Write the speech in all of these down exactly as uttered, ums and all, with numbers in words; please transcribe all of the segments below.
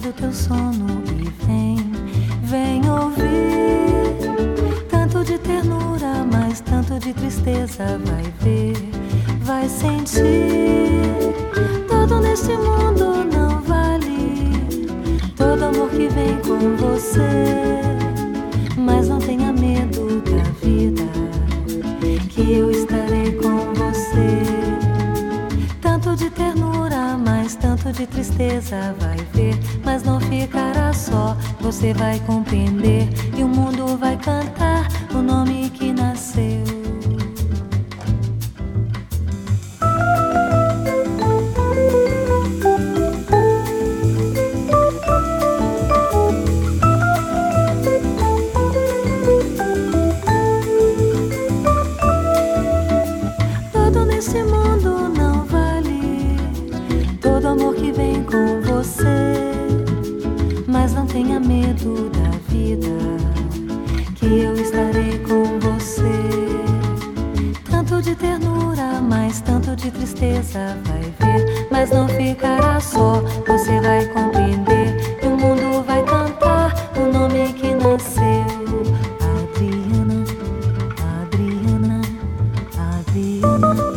do teu sono e vem, vem ouvir. Tanto de ternura, mas tanto de tristeza. Vai ver, vai sentir. Todo neste mundo não vale todo amor que vem com você. Mas não tenha medo da vida, que eu estarei com você. Tanto de ternura, mas tanto de tristeza. Vai ver, mas não ficará só. Você vai compreender e o mundo vai cantar o nome que nasceu. Todo nesse mundo não vale todo amor que vem com você. Mas não tenha medo da vida, que eu estarei com você. Tanto de ternura, mas tanto de tristeza. Vai ver, mas não ficará só. Você vai compreender e o mundo vai cantar o nome que nasceu. Adriana, Adriana, Adriana.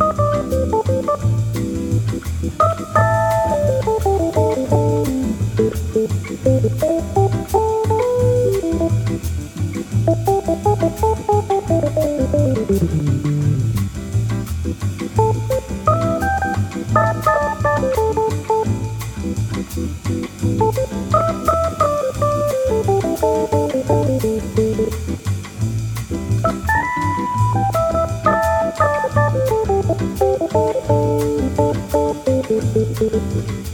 Thank you.